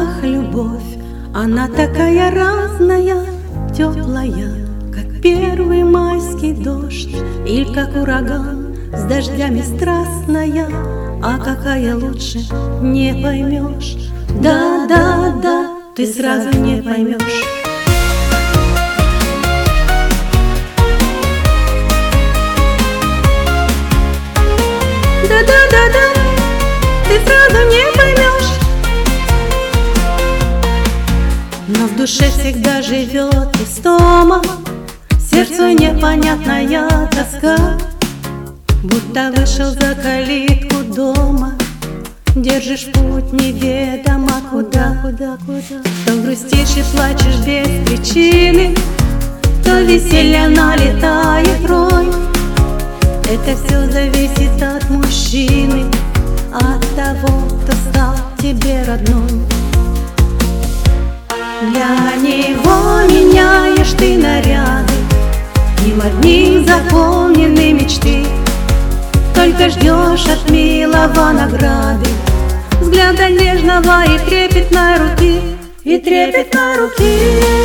Ах, любовь, она такая разная, теплая, как первый майский дождь, или как ураган с дождями страстная. А какая лучше, не поймешь. Да, да, да, ты сразу не поймешь. Да, да, да, да, ты сразу не поймешь. Но в душе всегда живет истома, сердцу непонятная тоска. Будто вышел за калитку дома, держишь путь неведомо куда. То грустишь и плачешь без причины, то веселье налетает рой. Это все зависит от мужчины, от того, кто стал тебе родной. Для него меняешь ты наряды, им одним заполнены мечты. Только ждешь от милого награды, взгляда нежного и трепетной руки, и трепетной руки,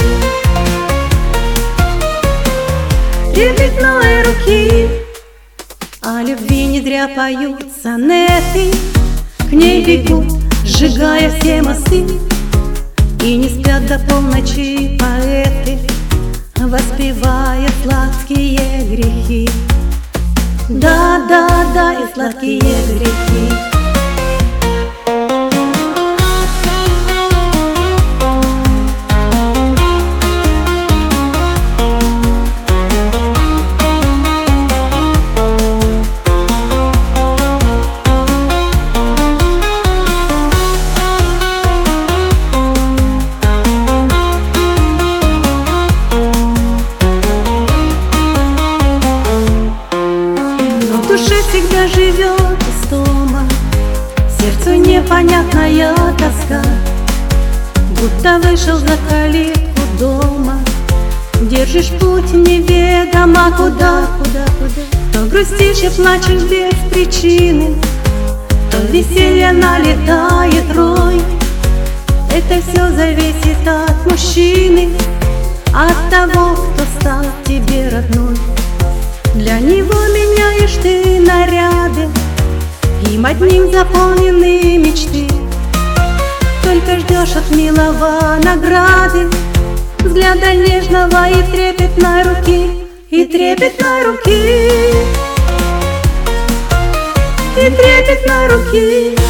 трепетной руки. О любви не зря поют сонеты, к ней бегут, сжигая все мосты. И не спят до полночи поэты, воспевая сладкие грехи. Да, да, да, и сладкие грехи. В душе всегда живет истома, сердцу непонятная тоска. Будто вышел за калитку дома, держишь путь неведомо куда. То грустишь и плачешь без причины, то веселье налетает рой. Это все зависит от мужчины, от того, кто стал тебе родной. Для него меняешь ты наряды, им одним заполнены мечты. Только ждешь от милого награды, взгляда нежного и трепетной руки, и трепетной руки, и трепетной руки.